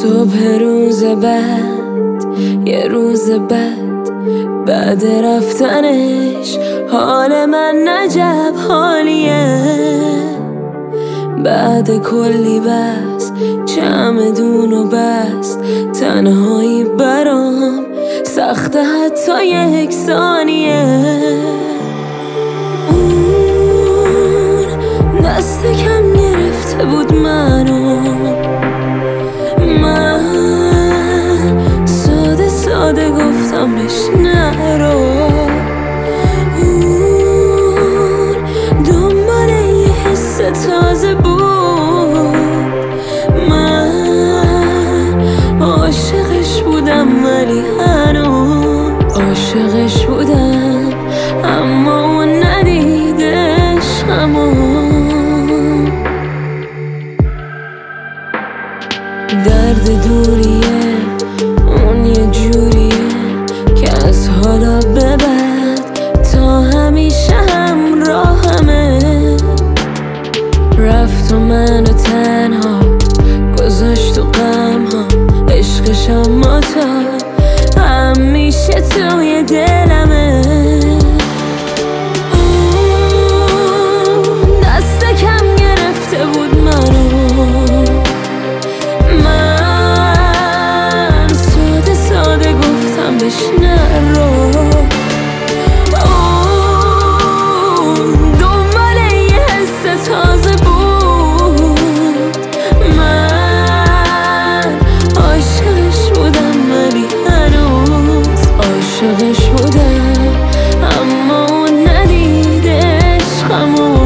صبح روز بعد، یه روز بعد رفتنش حال من نجب حالیه. بعد کلی بس چمدون و بست، تنهایی برام سخته حتی یک ثانیه. اون دست کم گرفته بود منو، من ساده گفتم بهش نرو. اون دنبال یه حس تازه بود، من عاشقش بودم ولی هنوز عاشقش بودم، اما اون ندیدش همون. درد دوریه اون یه جوریه که از حالا به بعد تا همیشه همراهمه. رفت و منو تنها گذاشت و غم‌ها، عشقش اما تا همیشه توی دلمه. اون دست کم گرفته بود منو، من ساده گفتم بهش نرو. اون دنبال یه حس تازه بود، من عاشقش بودم ولی هنوز عاشقش بودم، اما اون ندیدش همون.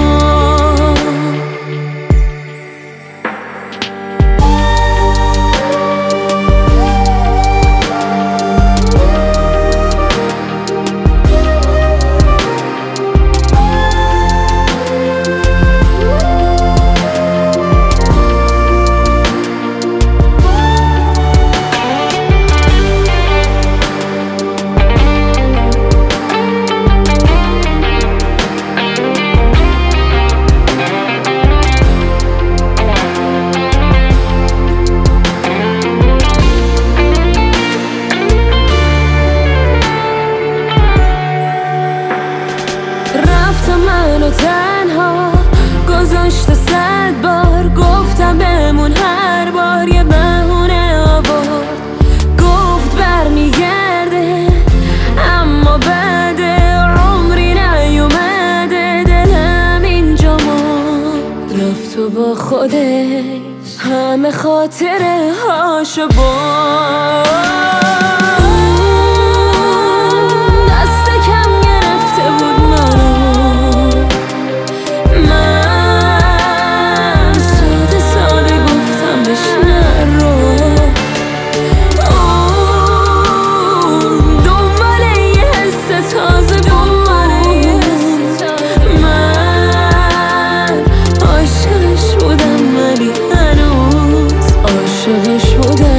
منو تنها گذاشت 100 بار، گفتم بمون هر بار یه بهونه آورد. گفت برمیگرده اما بعد عمری نیومده، دلم اینجا مرد. رفت و با خودش همه خاطره هاشو برد. عاشقش بودم